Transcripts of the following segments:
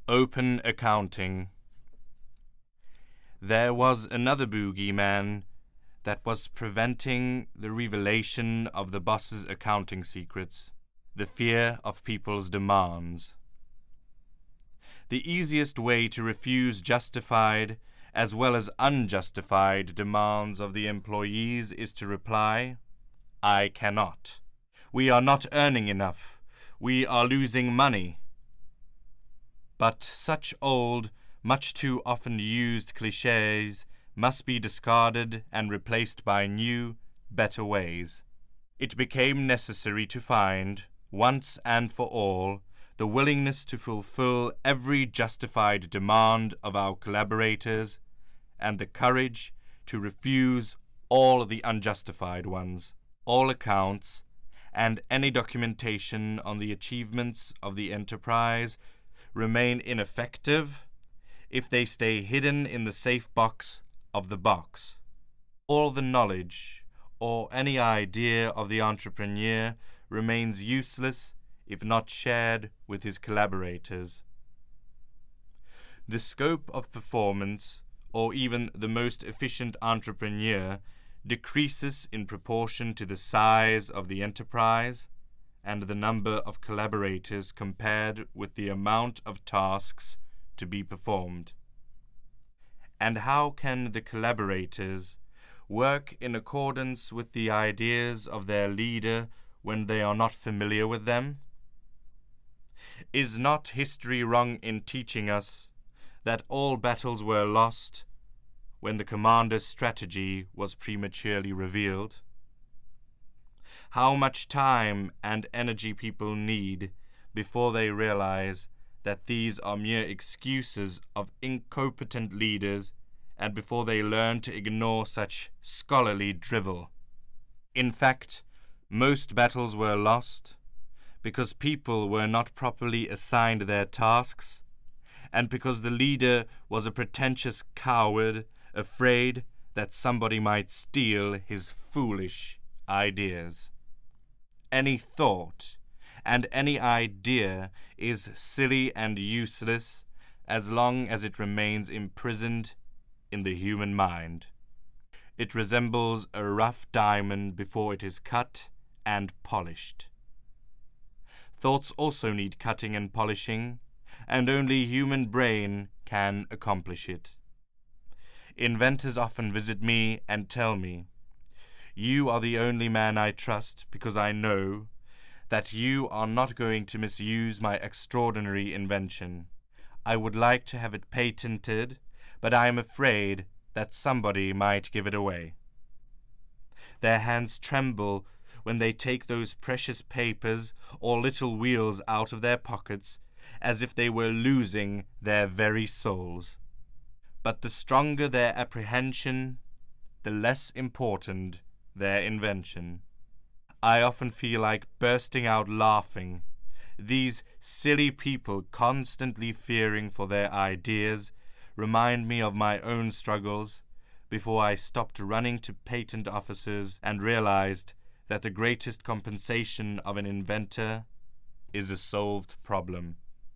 Open accounting. There was another boogeyman that was preventing the revelation of the boss's accounting secrets, the fear of people's demands. The easiest way to refuse justified as well as unjustified demands of the employees is to reply, "I cannot. We are not earning enough. We are losing money." But such old, much too often used clichés must be discarded and replaced by new, better ways. It became necessary to find, once and for all, the willingness to fulfill every justified demand of our collaborators, and the courage to refuse all the unjustified ones. All accounts, and any documentation on the achievements of the enterprise remain ineffective if they stay hidden in the safe box of the box. All the knowledge or any idea of the entrepreneur remains useless if not shared with his collaborators. The scope of performance, or even the most efficient entrepreneur, decreases in proportion to the size of the enterprise and the number of collaborators compared with the amount of tasks to be performed. And how can the collaborators work in accordance with the ideas of their leader when they are not familiar with them? Is not history wrong in teaching us that all battles were lost when the commander's strategy was prematurely revealed? How much time and energy people need before they realize that these are mere excuses of incompetent leaders, and before they learn to ignore such scholarly drivel. In fact, most battles were lost because people were not properly assigned their tasks, and because the leader was a pretentious coward, afraid that somebody might steal his foolish ideas. Any thought and any idea is silly and useless as long as it remains imprisoned in the human mind. It resembles a rough diamond before it is cut and polished. Thoughts also need cutting and polishing, and only human brain can accomplish it. Inventors often visit me and tell me, "You are the only man I trust because I know that you are not going to misuse my extraordinary invention. I would like to have it patented, but I am afraid that somebody might give it away." Their hands tremble when they take those precious papers or little wheels out of their pockets as if they were losing their very souls. But the stronger their apprehension, the less important their invention. I often feel like bursting out laughing. These silly people constantly fearing for their ideas remind me of my own struggles before I stopped running to patent offices and realized that the greatest compensation of an inventor is a solved problem.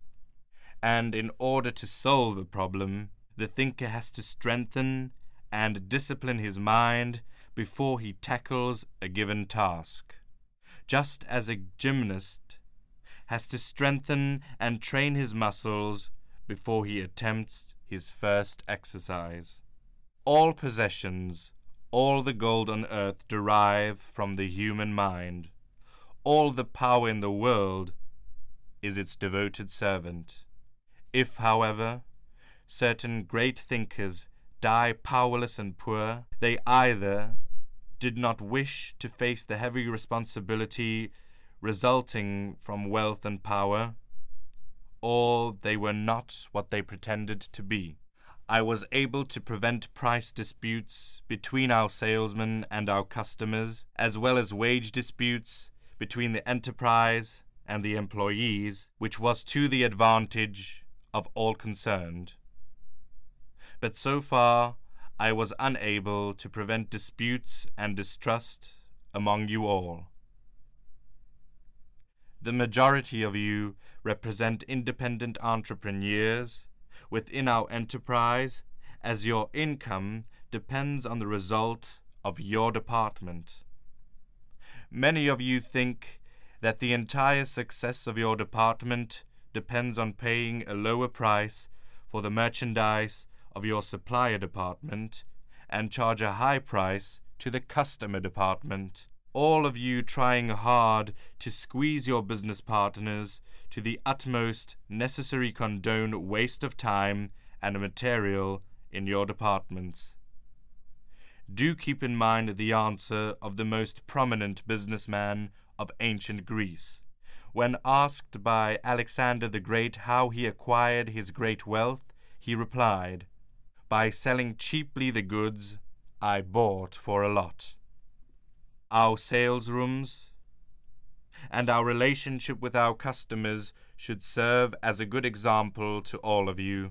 And in order to solve a problem, the thinker has to strengthen and discipline his mind before he tackles a given task, just as a gymnast has to strengthen and train his muscles before he attempts his first exercise. All possessions, all the gold on earth derive from the human mind. All the power in the world is its devoted servant. If, however, certain great thinkers die powerless and poor, they either did not wish to face the heavy responsibility resulting from wealth and power, or they were not what they pretended to be. I was able to prevent price disputes between our salesmen and our customers, as well as wage disputes between the enterprise and the employees, which was to the advantage of all concerned. But so far, I was unable to prevent disputes and distrust among you all. The majority of you represent independent entrepreneurs within our enterprise, as your income depends on the result of your department. Many of you think that the entire success of your department depends on paying a lower price for the merchandise of your supplier department and charge a high price to the customer department. All of you trying hard to squeeze your business partners to the utmost necessary condone waste of time and material in your departments. Do keep in mind the answer of the most prominent businessman of ancient Greece. When asked by Alexander the Great how he acquired his great wealth, he replied, "By selling cheaply the goods I bought for a lot." Our sales rooms and our relationship with our customers should serve as a good example to all of you.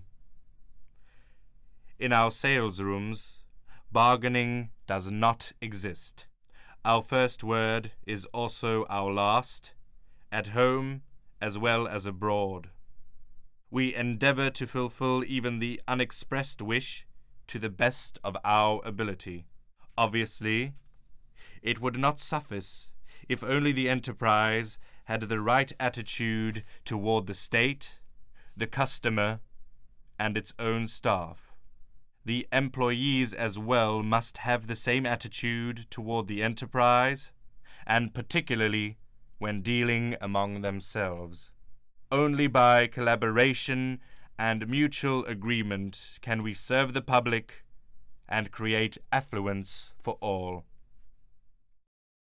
In our sales rooms, bargaining does not exist. Our first word is also our last, at home as well as abroad. We endeavor to fulfill even the unexpressed wish to the best of our ability. Obviously, it would not suffice if only the enterprise had the right attitude toward the state, the customer, and its own staff. The employees as well must have the same attitude toward the enterprise, and particularly when dealing among themselves. Only by collaboration and mutual agreement can we serve the public and create affluence for all.